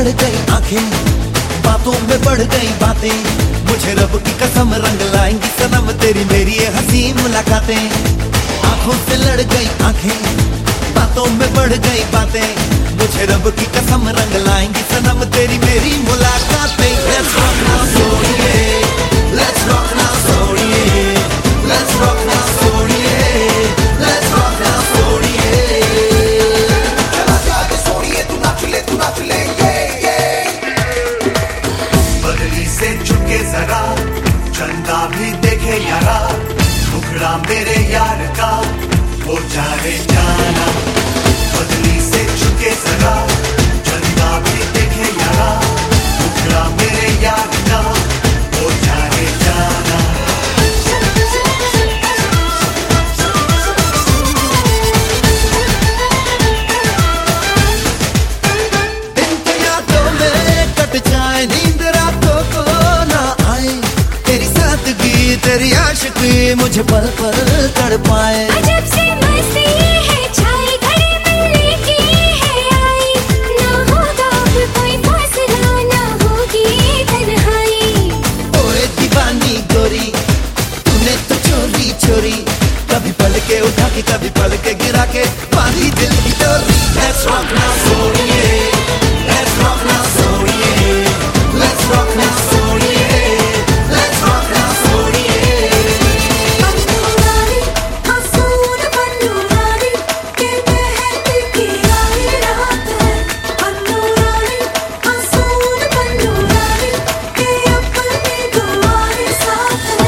लड़ गई आंखें, बातों में बढ़ गई बातें, मुझे रब की कसम रंग लाएंगी सनम तेरी मेरी ये हंसी मुलाकातें। आंखों से लड़ गई आंखें, बातों में बढ़ गई बातें, मुझे रब की कसम रंग लाएंगी सनम तेरी मेरी मुलाकातें। Let's rock now सोनिए, let's rock now सोनिए, let's rock now सोनिए, let's rock now सोनिए। चला जाके सोनिए तू नाच ले बदली से झुके जरा, चंदा भी देखे यारा, मुखड़ा मेरे यार का वो जाने जाना। बदली से झुके जरा, चंदा भी देखे यारा, मुखड़ा मेरे यार का वो जाने जाना। दिन के यादों में कट जाए नींद रातों को ना आए, तेरी सादगी तेरी आशिकी मुझे पल पल तड़पाए। अजब सी मस्ती है छाई घड़ी मिलने की है आई, ना होगा अब कोई फासला ना होगी तन्हाई। ओए दीवानी गोरी तूने तो चोरी चोरी, कभी पल के उठा के कभी पल के गिरा के बांधी दिल की डोरी। Let's rock now सोनिए, let's rock now सोनिए, let's rock now सोनिए, let's rock now सोनिए। पन्नूरानी हंसून पन्नूरानी के बहन की आई रात है। पन्नूरानी हंसून पन्नूरानी के अपनी दुआएं साथ है।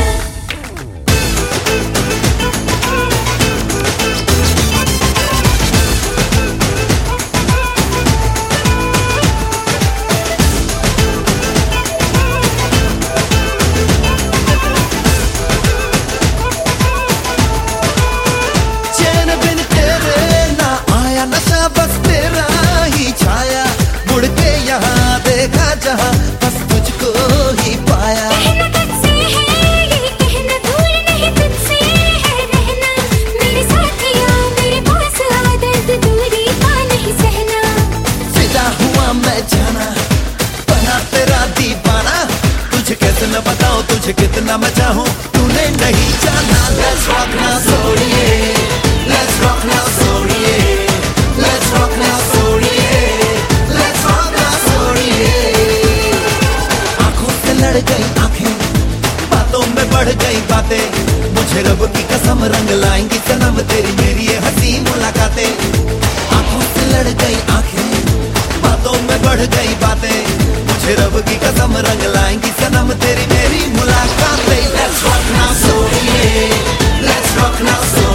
चैन बिन तेरे ना आया नशा बस तेरा ही छाया, मुड़ के यहाँ देखा जहाँ बस तुझको ही पाया। कहना तुझसे है ये कहना, दूर नहीं तुझसे है रहना, मेरे साथिया मेरे पास आ, दर्द दूरी का नहीं सहना। फिदा हुआ मैं जाना, बना तेरा दीवाना, तुझे कैसे न बताऊं तुझे कितना मैं चाहूं, तूने नहीं जाना। Let's rock now सोनिए, let's rock now सोनिए, let's rock now सोनिए, let's rock now सोनिए। आंखों से लड़ गई आंखें, बातों में बढ़ गई बातें, मुझे रब की कसम रंग लाएंगी सनम तेरी मेरी ये हंसी मुलाकातें। आंखों से लड़ गई आंखें, बातों में बढ़ गई बातें, मुझे रब की कसम रंग लाएंगी सनम तेरी मेरी मुलाकातें। Let's rock now सोनिए, let's rock now सोनिए।